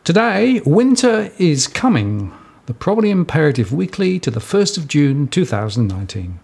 Today, winter is coming. The Probably Imperative Weekly to the 1st of June 2019.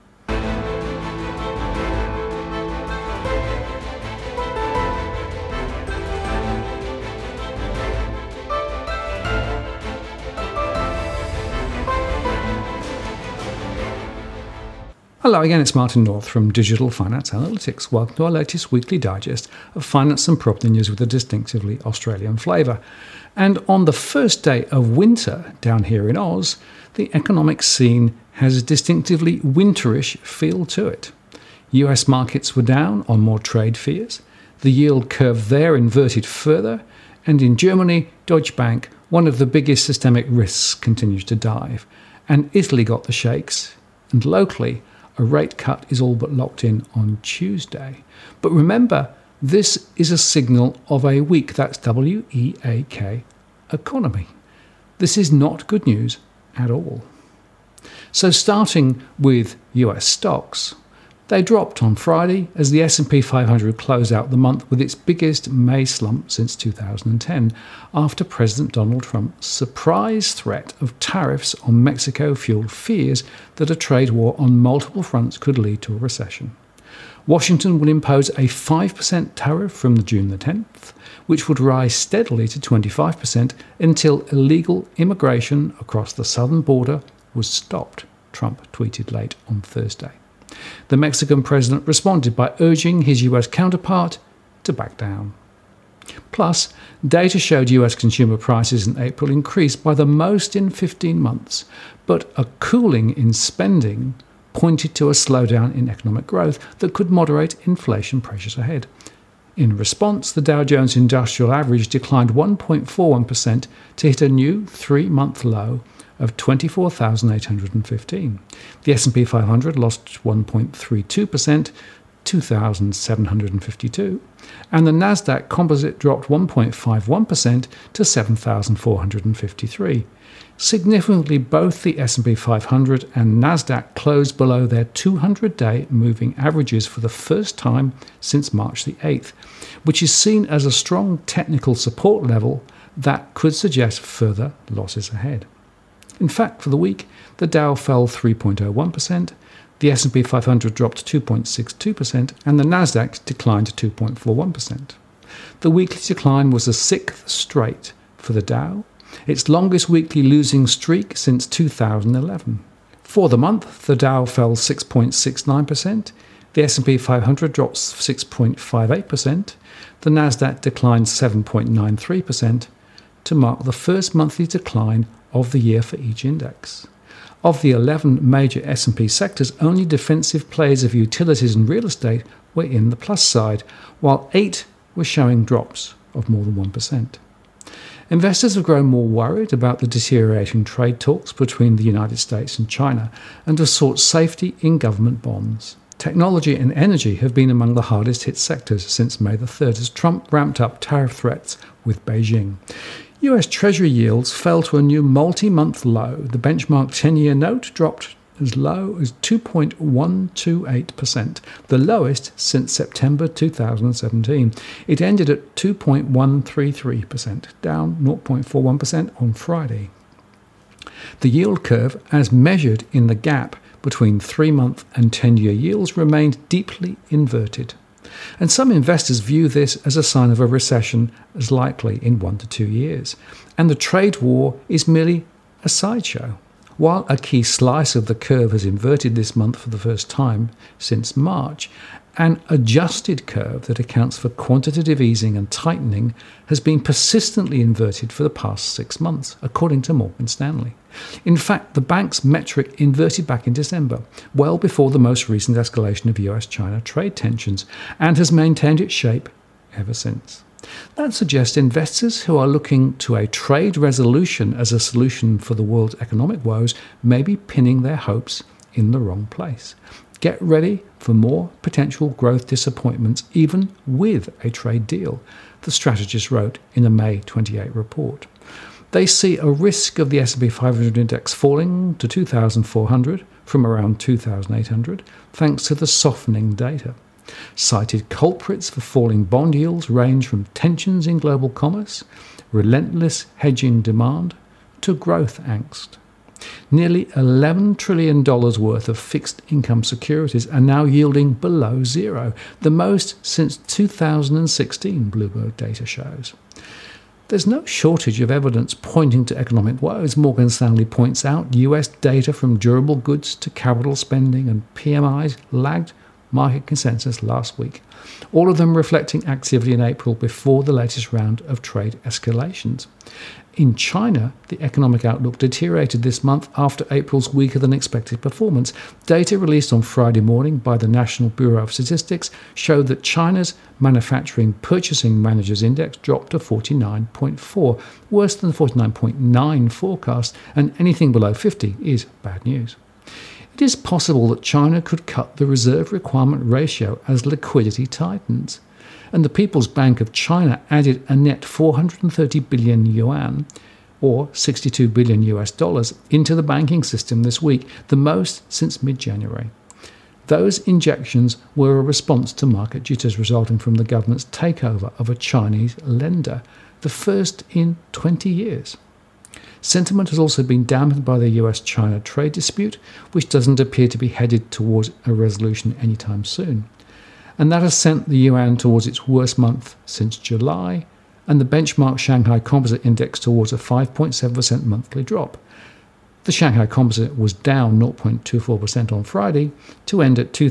Hello again, it's Martin North from Digital Finance Analytics. Welcome to our latest weekly digest of finance and property news with a distinctively Australian flavour. And on the first day of winter down here in Oz, the economic scene has a distinctively winterish feel to it. US markets were down on more trade fears. The yield curve there inverted further. And in Germany, Deutsche Bank, one of the biggest systemic risks, continues to dive. And Italy got the shakes. And locally, a rate cut is all but locked in on Tuesday. But remember, this is a signal of a weak, that's W-E-A-K, economy. This is not good news at all. So starting with US stocks, they dropped on Friday as the S&P 500 closed out the month with its biggest May slump since 2010 after President Donald Trump's surprise threat of tariffs on Mexico fueled fears that a trade war on multiple fronts could lead to a recession. Washington will impose a 5% tariff from June the 10th, which would rise steadily to 25% until illegal immigration across the southern border was stopped, Trump tweeted late on Thursday. The Mexican president responded by urging his US counterpart to back down. Plus, data showed US consumer prices in April increased by the most in 15 months, but a cooling in spending pointed to a slowdown in economic growth that could moderate inflation pressures ahead. In response, the Dow Jones Industrial Average declined 1.41% to hit a new three-month low of 24,815. The S&P 500 lost 1.32%, 2,752, and the Nasdaq Composite dropped 1.51% to 7,453. Significantly, both the S&P 500 and Nasdaq closed below their 200-day moving averages for the first time since March the 8th, which is seen as a strong technical support level that could suggest further losses ahead. In fact, for the week, the Dow fell 3.01%, the S&P 500 dropped 2.62%, and the Nasdaq declined 2.41%. The weekly decline was the sixth straight for the Dow, its longest weekly losing streak since 2011. For the month, the Dow fell 6.69%, the S&P 500 dropped 6.58%, the Nasdaq declined 7.93% to mark the first monthly decline of the year for each index. Of the 11 major S&P sectors, only defensive plays of utilities and real estate were in the plus side, while 8 were showing drops of more than 1%. Investors have grown more worried about the deteriorating trade talks between the United States and China and have sought safety in government bonds. Technology and energy have been among the hardest hit sectors since May the 3rd as Trump ramped up tariff threats with Beijing. US Treasury yields fell to a new multi-month low. The benchmark 10-year note dropped as low as 2.128%, the lowest since September 2017. It ended at 2.133%, down 0.41% on Friday. The yield curve, as measured in the gap between 3-month and 10-year yields, remained deeply inverted. And some investors view this as a sign of a recession as likely in 1 to 2 years. And the trade war is merely a sideshow. While a key slice of the curve has inverted this month for the first time since March, an adjusted curve that accounts for quantitative easing and tightening has been persistently inverted for the past 6 months, according to Morgan Stanley. In fact, the bank's metric inverted back in December, well before the most recent escalation of US-China trade tensions, and has maintained its shape ever since. That suggests investors who are looking to a trade resolution as a solution for the world's economic woes may be pinning their hopes in the wrong place. Get ready for more potential growth disappointments, even with a trade deal, the strategist wrote in a May 28 report. They see a risk of the S&P 500 index falling to 2,400 from around 2,800, thanks to the softening data. Cited culprits for falling bond yields range from tensions in global commerce, relentless hedging demand, to growth angst. Nearly $11 trillion worth of fixed income securities are now yielding below zero, the most since 2016, Bloomberg data shows. There's no shortage of evidence pointing to economic woes. Morgan Stanley points out US data from durable goods to capital spending and PMIs lagged market consensus last week, all of them reflecting activity in April before the latest round of trade escalations. In China, the economic outlook deteriorated this month after April's weaker-than-expected performance. Data released on Friday morning by the National Bureau of Statistics showed that China's Manufacturing Purchasing Managers' Index dropped to 49.4, worse than the 49.9 forecast, and anything below 50 is bad news. It is possible that China could cut the reserve requirement ratio as liquidity tightens. And the People's Bank of China added a net 430 billion yuan, or 62 billion US dollars, into the banking system this week, the most since mid-January. Those injections were a response to market jitters resulting from the government's takeover of a Chinese lender, the first in 20 years. Sentiment has also been dampened by the US-China trade dispute, which doesn't appear to be headed towards a resolution anytime soon. And that has sent the yuan towards its worst month since July, and the benchmark Shanghai Composite Index towards a 5.7% monthly drop. The Shanghai Composite was down 0.24% on Friday to end at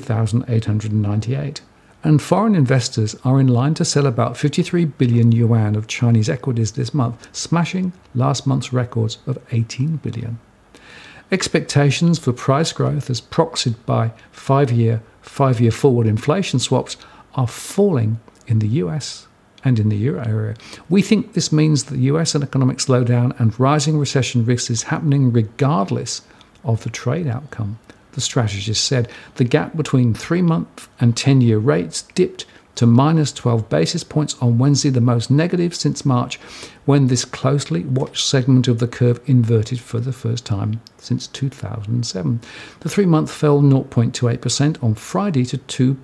2,898. And foreign investors are in line to sell about 53 billion yuan of Chinese equities this month, smashing last month's records of 18 billion. Expectations for price growth, as proxied by five-year forward inflation swaps, are falling in the US and in the euro area. We think this means that the US economic slowdown and rising recession risks is happening regardless of the trade outcome. The strategist said the gap between 3-month and 10-year rates dipped to minus 12 basis points on Wednesday, the most negative since March, when this closely watched segment of the curve inverted for the first time since 2007. The 3-month fell 0.28% on Friday to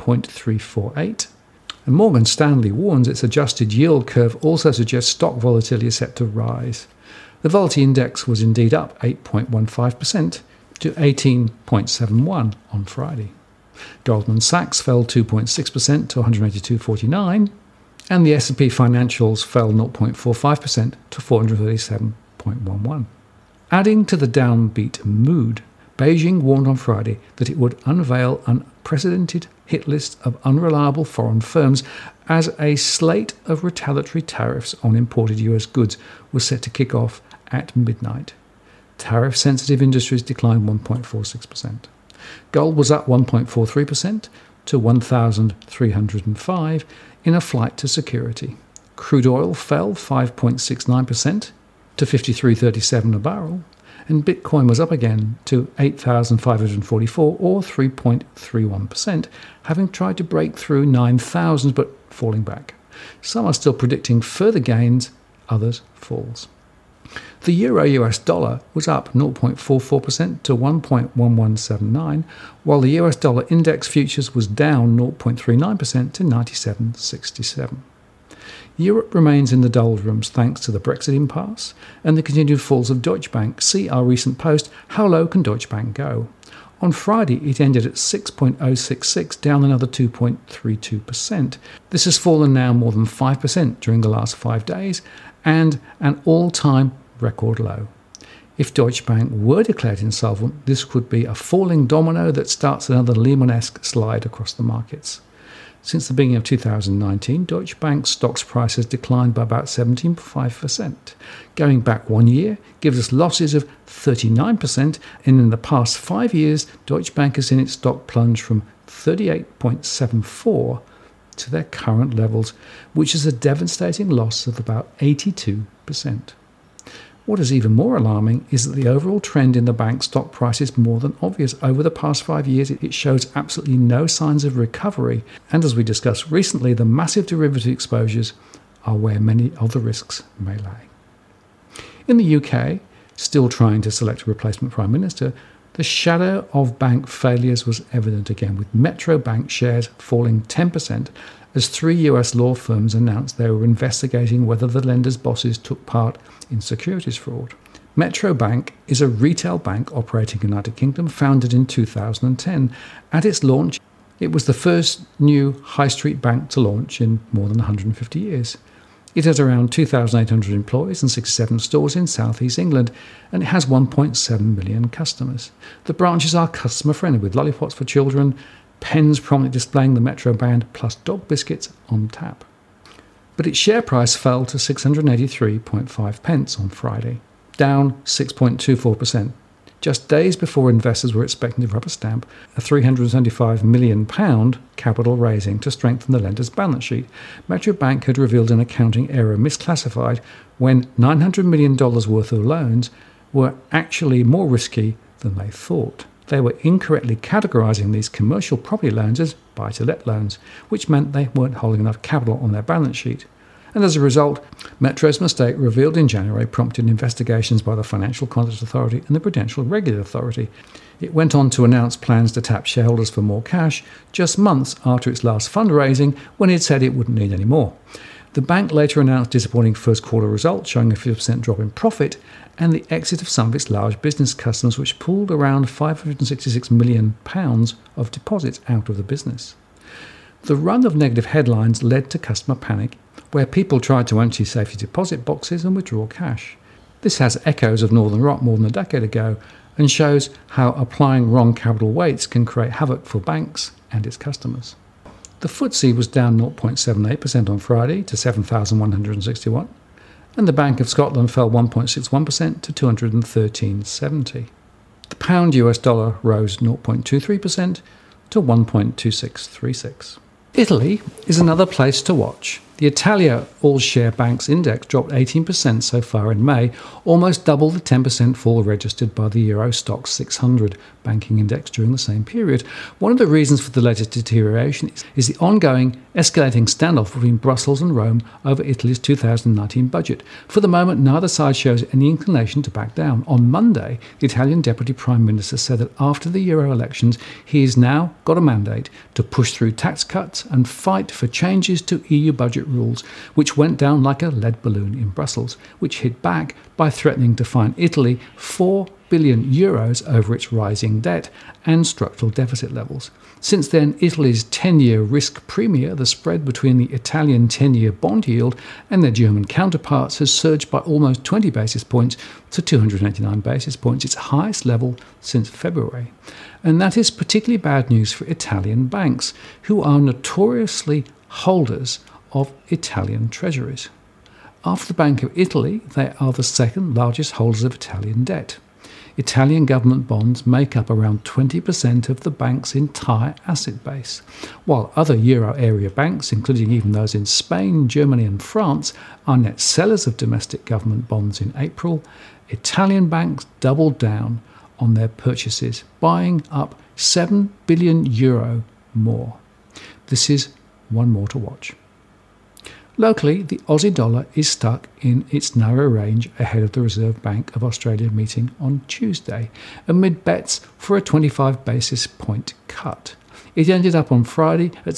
2.348. And Morgan Stanley warns its adjusted yield curve also suggests stock volatility is set to rise. The Volatility Index was indeed up 8.15%. to 18.71 on Friday. Goldman Sachs fell 2.6% to 182.49, and the S&P Financials fell 0.45% to 437.11. Adding to the downbeat mood, Beijing warned on Friday that it would unveil an unprecedented hit list of unreliable foreign firms as a slate of retaliatory tariffs on imported US goods was set to kick off at midnight. Tariff-sensitive industries declined 1.46%. Gold was up 1.43% to 1,305 in a flight to security. Crude oil fell 5.69% to 53.37 a barrel, and Bitcoin was up again to 8,544 or 3.31%, having tried to break through 9,000 but falling back. Some are still predicting further gains, others falls. The euro-US dollar was up 0.44% to 1.1179, while the US dollar index futures was down 0.39% to 97.67. Europe remains in the doldrums thanks to the Brexit impasse and the continued falls of Deutsche Bank. See our recent post, How Low Can Deutsche Bank Go? On Friday, it ended at 6.066, down another 2.32%. This has fallen now more than 5% during the last 5 days, and an all-time record low. If Deutsche Bank were declared insolvent, this could be a falling domino that starts another Lehman-esque slide across the markets. Since the beginning of 2019, Deutsche Bank's stocks price has declined by about 17.5%. Going back 1 year gives us losses of 39%, and in the past 5 years, Deutsche Bank has seen its stock plunge from 38.74 to their current levels, which is a devastating loss of about 82%. What is even more alarming is that the overall trend in the bank's stock price is more than obvious. Over the past 5 years, it shows absolutely no signs of recovery, and as we discussed recently, the massive derivative exposures are where many of the risks may lie. In the UK, still trying to select a replacement Prime Minister, The shadow of bank failures was evident again, with Metro Bank shares falling 10% as 3 US law firms announced they were investigating whether the lender's bosses took part in securities fraud. Metro Bank is a retail bank operating in the United Kingdom, founded in 2010. At its launch, it was the first new high street bank to launch in more than 150 years. It has around 2,800 employees and 67 stores in South East England, and it has 1.7 million customers. The branches are customer-friendly, with lollipops for children, pens prominently displaying the Metro brand, plus dog biscuits on tap. But its share price fell to 683.5 pence on Friday, down 6.24%, just days before investors were expecting to rubber stamp a £375 million capital raising to strengthen the lender's balance sheet. Metro Bank had revealed an accounting error misclassified when $900 million worth of loans were actually more risky than they thought. They were incorrectly categorising these commercial property loans as buy-to-let loans, which meant they weren't holding enough capital on their balance sheet. And as a result, Metro's mistake, revealed in January, prompted investigations by the Financial Conduct Authority and the Prudential Regulatory Authority. It went on to announce plans to tap shareholders for more cash just months after its last fundraising, when it said it wouldn't need any more. The bank later announced disappointing first quarter results, showing a 50% drop in profit and the exit of some of its large business customers, which pulled around £566 million of deposits out of the business. The run of negative headlines led to customer panic, where people tried to empty safety deposit boxes and withdraw cash. This has echoes of Northern Rock more than a decade ago and shows how applying wrong capital weights can create havoc for banks and its customers. The FTSE was down 0.78% on Friday to 7,161, and the Bank of Scotland fell 1.61% to 213.70. The pound US dollar rose 0.23% to 1.2636. Italy is another place to watch. The Italia All-Share Banks Index dropped 18% so far in May, almost double the 10% fall registered by the Euro Stoxx 600 banking index during the same period. One of the reasons for the latest deterioration is the ongoing, escalating standoff between Brussels and Rome over Italy's 2019 budget. For the moment, neither side shows any inclination to back down. On Monday, the Italian Deputy Prime Minister said that after the Euro elections, he has now got a mandate to push through tax cuts and fight for changes to EU budget rules, which went down like a lead balloon in Brussels, which hit back by threatening to fine Italy €4 billion over its rising debt and structural deficit levels. Since then, Italy's 10-year risk premium, the spread between the Italian 10-year bond yield and their German counterparts, has surged by almost 20 basis points to 289 basis points, its highest level since February. And that is particularly bad news for Italian banks, who are notoriously holders of Italian treasuries. After the Bank of Italy, they are the second largest holders of Italian debt. Italian government bonds make up around 20% of the bank's entire asset base, while other euro area banks, including even those in Spain, Germany and France, are net sellers of domestic government bonds in April. Italian banks doubled down on their purchases, buying up €7 billion more. This is one more to watch. Locally, the Aussie dollar is stuck in its narrow range ahead of the Reserve Bank of Australia meeting on Tuesday, amid bets for a 25 basis point cut. It ended up on Friday at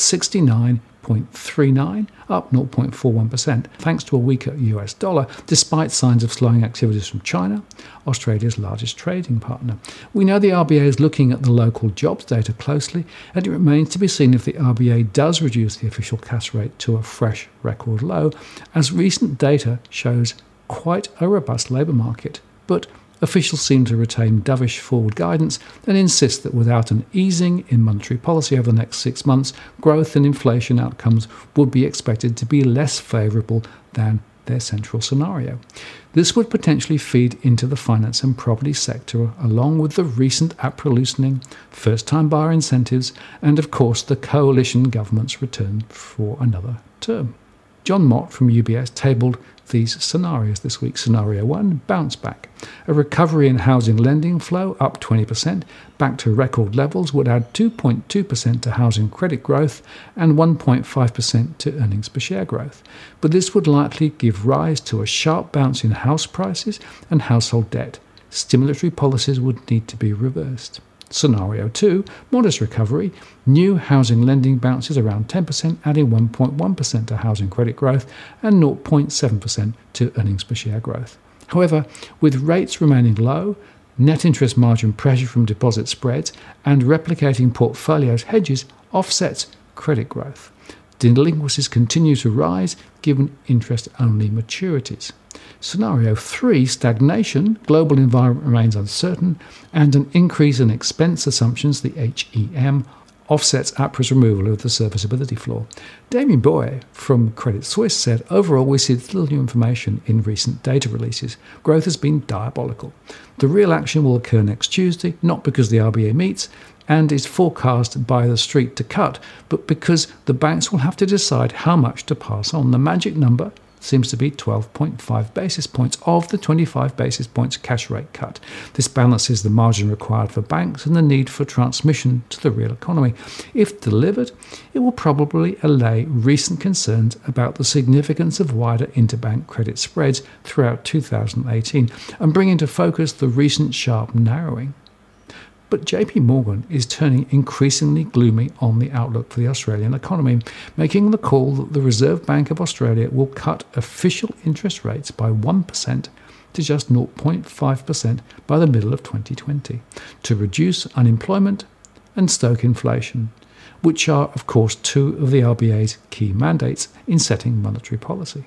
69.39, up 0.41%, thanks to a weaker US dollar, despite signs of slowing activities from China, Australia's largest trading partner. We know the RBA is looking at the local jobs data closely, and it remains to be seen if the RBA does reduce the official cash rate to a fresh record low, as recent data shows quite a robust labour market. But officials seem to retain dovish forward guidance and insist that without an easing in monetary policy over the next 6 months, growth and inflation outcomes would be expected to be less favourable than their central scenario. This would potentially feed into the finance and property sector, along with the recent APRA loosening, first-time buyer incentives, and of course the coalition government's return for another term. John Mott from UBS tabled these scenarios this week. Scenario 1, bounce back. A recovery in housing lending flow, up 20%, back to record levels, would add 2.2% to housing credit growth and 1.5% to earnings per share growth. But this would likely give rise to a sharp bounce in house prices and household debt, stimulatory policies would need to be reversed. Scenario 2, modest recovery, new housing lending bounces around 10%, adding 1.1% to housing credit growth and 0.7% to earnings per share growth. However, with rates remaining low, net interest margin pressure from deposit spreads and replicating portfolios hedges offsets credit growth. Delinquencies continue to rise given interest-only maturities. Scenario 3, stagnation, global environment remains uncertain, and an increase in expense assumptions, the HEM, offsets APRA's removal of the serviceability floor. Damien Boyer from Credit Suisse said, overall we see little new information in recent data releases. Growth has been diabolical. The real action will occur next Tuesday, not because the RBA meets and is forecast by the street to cut, but because the banks will have to decide how much to pass on. The magic number seems to be 12.5 basis points of the 25 basis points cash rate cut. This balances the margin required for banks and the need for transmission to the real economy. If delivered, it will probably allay recent concerns about the significance of wider interbank credit spreads throughout 2018 and bring into focus the recent sharp narrowing. But JP Morgan is turning increasingly gloomy on the outlook for the Australian economy, making the call that the Reserve Bank of Australia will cut official interest rates by 1% to just 0.5% by the middle of 2020 to reduce unemployment and stoke inflation, which are, of course, two of the RBA's key mandates in setting monetary policy.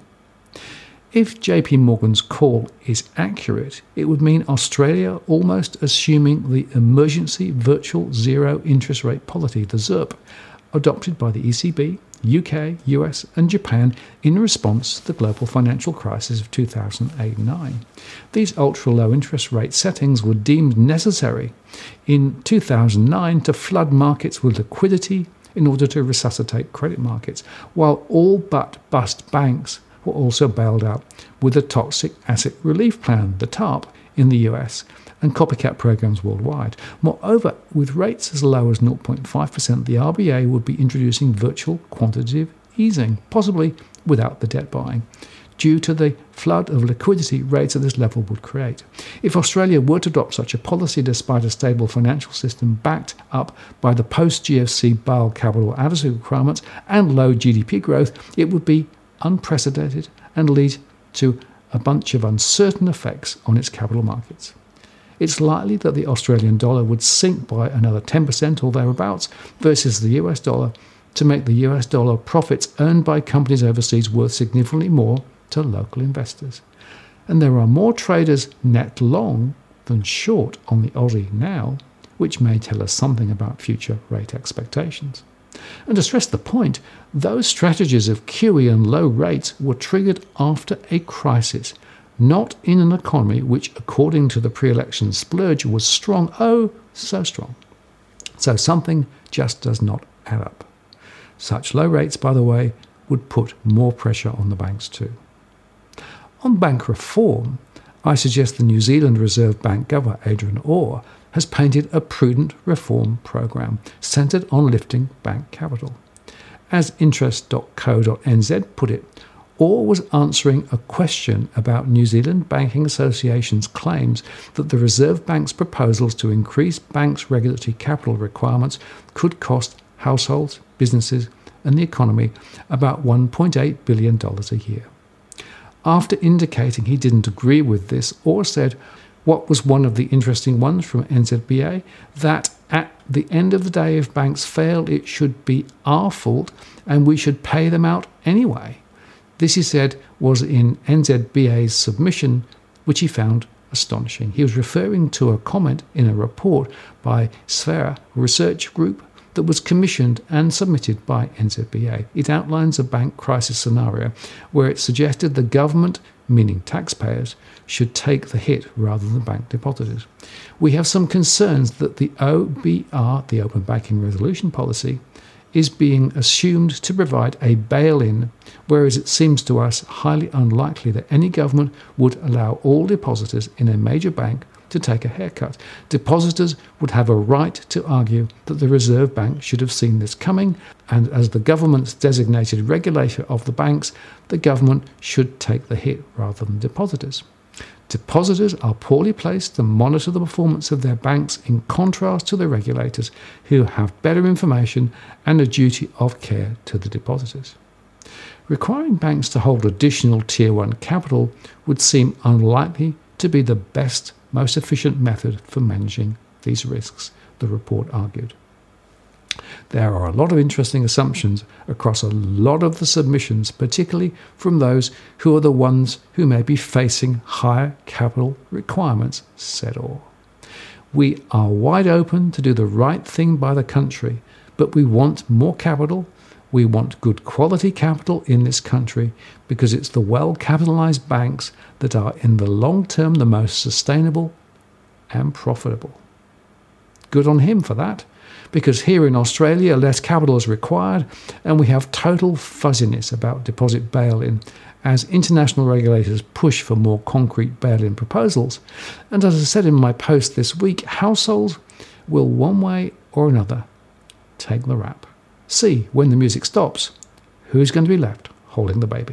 If JP Morgan's call is accurate, it would mean Australia almost assuming the emergency virtual zero interest rate policy, the ZIRP, adopted by the ECB, UK, US and Japan in response to the global financial crisis of 2008-9. These ultra-low interest rate settings were deemed necessary in 2009 to flood markets with liquidity in order to resuscitate credit markets, while all but bust banks were also bailed out with the Toxic Asset Relief Plan, the TARP, in the US and copycat programs worldwide. Moreover, with rates as low as 0.5%, the RBA would be introducing virtual quantitative easing, possibly without the debt buying, due to the flood of liquidity rates at this level would create. If Australia were to adopt such a policy despite a stable financial system backed up by the post-GFC Basel capital adequacy requirements and low GDP growth, it would be unprecedented and lead to a bunch of uncertain effects on its capital markets. It's likely that the Australian dollar would sink by another 10% or thereabouts versus the US dollar to make the US dollar profits earned by companies overseas worth significantly more to local investors. And there are more traders net long than short on the Aussie now, which may tell us something about future rate expectations. And to stress the point, those strategies of QE and low rates were triggered after a crisis, not in an economy which, according to the pre-election splurge, was strong, oh, so strong. So something just does not add up. Such low rates, by the way, would put more pressure on the banks too. On bank reform, I suggest the New Zealand Reserve Bank Governor, Adrian Orr, has painted a prudent reform program centred on lifting bank capital. As interest.co.nz put it, Orr was answering a question about New Zealand Banking Association's claims that the Reserve Bank's proposals to increase banks' regulatory capital requirements could cost households, businesses and the economy about $1.8 billion a year. After indicating he didn't agree with this, Orr said, what was one of the interesting ones from NZBA, that at the end of the day, if banks fail, it should be our fault and we should pay them out anyway. This, he said, was in NZBA's submission, which he found astonishing. He was referring to a comment in a report by Sphera Research Group that was commissioned and submitted by NZBA. It outlines a bank crisis scenario where it suggested the government, meaning taxpayers, should take the hit rather than bank depositors. We have some concerns that the OBR, the Open Banking Resolution Policy, is being assumed to provide a bail-in, whereas it seems to us highly unlikely that any government would allow all depositors in a major bank to take a haircut. Depositors would have a right to argue that the Reserve Bank should have seen this coming, and as the government's designated regulator of the banks, the government should take the hit rather than depositors. Depositors are poorly placed to monitor the performance of their banks in contrast to the regulators, who have better information and a duty of care to the depositors. Requiring banks to hold additional Tier 1 capital would seem unlikely to be the best, most efficient method for managing these risks, the report argued. There are a lot of interesting assumptions across a lot of the submissions, particularly from those who are the ones who may be facing higher capital requirements, said Orr. We are wide open to do the right thing by the country, but we want more capital. We want good quality capital in this country because it's the well-capitalized banks that are in the long term the most sustainable and profitable. Good on him for that, because here in Australia less capital is required and we have total fuzziness about deposit bail-in as international regulators push for more concrete bail-in proposals. And as I said in my post this week, households will one way or another take the rap. See, when the music stops, who's going to be left holding the baby?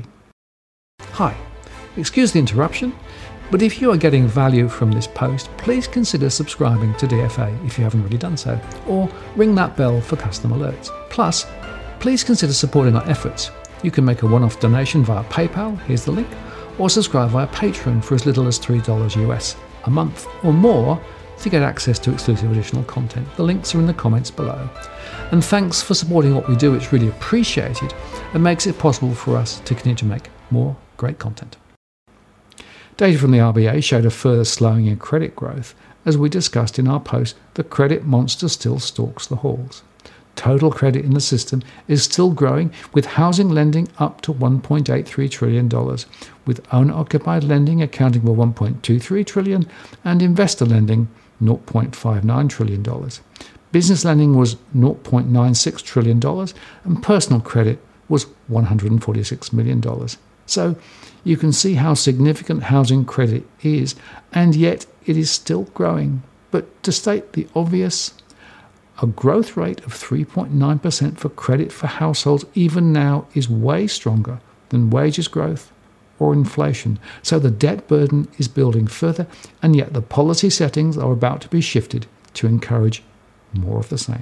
Hi, excuse the interruption, but if you are getting value from this post, please consider subscribing to DFA if you haven't already done so, or ring that bell for custom alerts. Plus, please consider supporting our efforts. You can make a one-off donation via PayPal, here's the link, or subscribe via Patreon for as little as $3 US a month or more to get access to exclusive additional content. The links are in the comments below. And thanks for supporting what we do, it's really appreciated and makes it possible for us to continue to make more great content. Data from the RBA showed a further slowing in credit growth. As we discussed in our post, the credit monster still stalks the halls. Total credit in the system is still growing, with housing lending up to $1.83 trillion, with owner-occupied lending accounting for $1.23 trillion and investor lending $0.59 trillion. Business lending was $0.96 trillion and personal credit was $146 million. So you can see how significant housing credit is, and yet it is still growing. But to state the obvious, a growth rate of 3.9% for credit for households even now is way stronger than wages growth or inflation. So the debt burden is building further, and yet the policy settings are about to be shifted to encourage more of the same.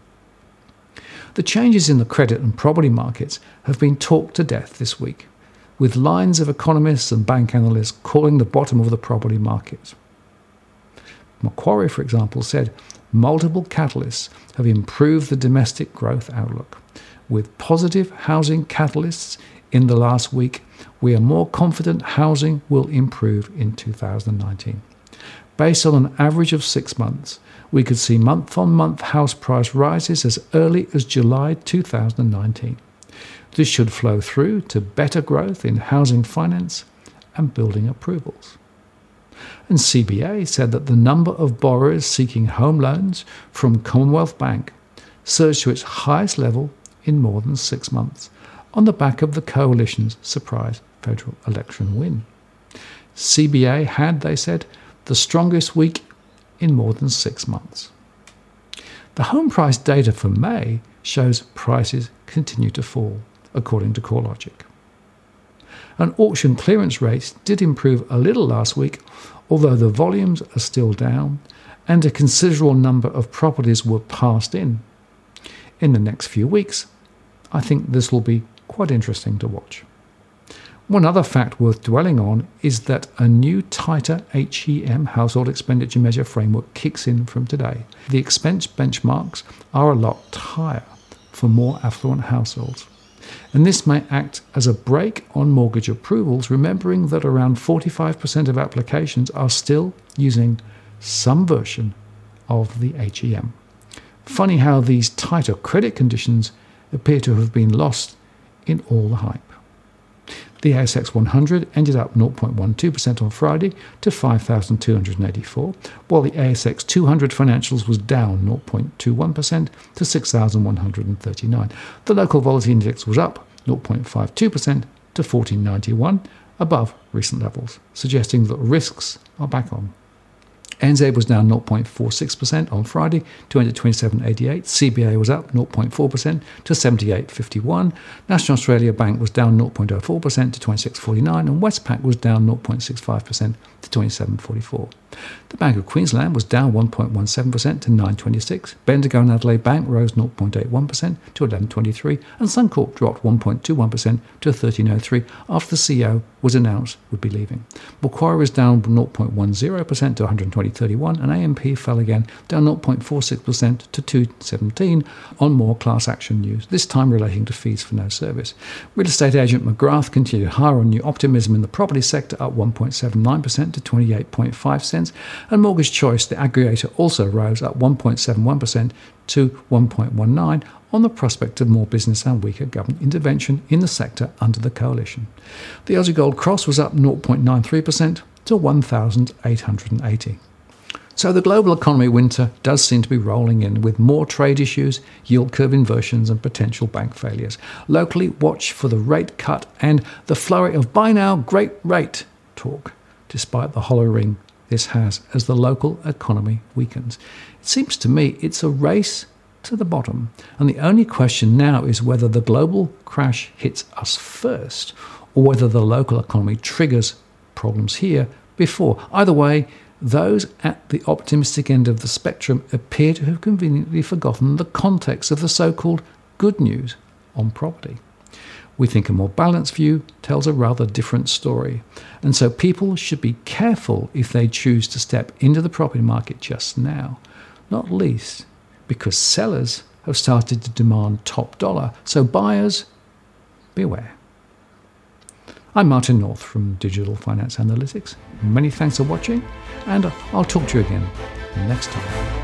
The changes in the credit and property markets have been talked to death this week, with lines of economists and bank analysts calling the bottom of the property market. Macquarie, for example, said multiple catalysts have improved the domestic growth outlook. With positive housing catalysts in the last week, we are more confident housing will improve in 2019. Based on an average of 6 months, we could see month-on-month house price rises as early as July 2019. This should flow through to better growth in housing finance and building approvals. And CBA said that the number of borrowers seeking home loans from Commonwealth Bank surged to its highest level in more than 6 months, on the back of the coalition's surprise federal election win. CBA had, they said, the strongest week in more than 6 months. The home price data for May shows prices continue to fall, according to CoreLogic. And auction clearance rates did improve a little last week, although the volumes are still down and a considerable number of properties were passed in. In the next few weeks, I think this will be quite interesting to watch. One other fact worth dwelling on is that a new tighter HEM household expenditure measure framework kicks in from today. The expense benchmarks are a lot higher for more affluent households. And this may act as a brake on mortgage approvals, remembering that around 45% of applications are still using some version of the HEM. Funny how these tighter credit conditions appear to have been lost in all the hype. The ASX 100 ended up 0.12% on Friday to 5,284, while the ASX 200 financials was down 0.21% to 6,139. The local volatility index was up 0.52% to 1491, above recent levels, suggesting that risks are back on. NZ was down 0.46% on Friday to end at 27.88. CBA was up 0.4% to 78.51. National Australia Bank was down 0.04% to 26.49, and Westpac was down 0.65% to 27.44. The Bank of Queensland was down 1.17% to 9.26. Bendigo and Adelaide Bank rose 0.81% to 11.23, and Suncorp dropped 1.21% to 13.03 after the CEO was announced would be leaving. Macquarie was down 0.10% to 120.31, and AMP fell again, down 0.46% to 2.17 on more class action news, this time relating to fees for no service. Real estate agent McGrath continued higher on new optimism in the property sector, up 1.79% to 28.5 cents, and Mortgage Choice, the aggregator, also rose, up 1.71% to 1.19 on the prospect of more business and weaker government intervention in the sector under the coalition. The Aussie Gold Cross was up 0.93% to 1,880. So the global economy winter does seem to be rolling in, with more trade issues, yield curve inversions and potential bank failures. Locally, watch for the rate cut and the flurry of buy now, great rate talk, despite the hollow ring this has as the local economy weakens. It seems to me it's a race to the bottom, and the only question now is whether the global crash hits us first or whether the local economy triggers problems here before. Either way, those at the optimistic end of the spectrum appear to have conveniently forgotten the context of the so-called good news on property. We think a more balanced view tells a rather different story, and so people should be careful if they choose to step into the property market just now, not least because sellers have started to demand top dollar, so buyers, beware. I'm Martin North from Digital Finance Analytics. Many thanks for watching, and I'll talk to you again next time.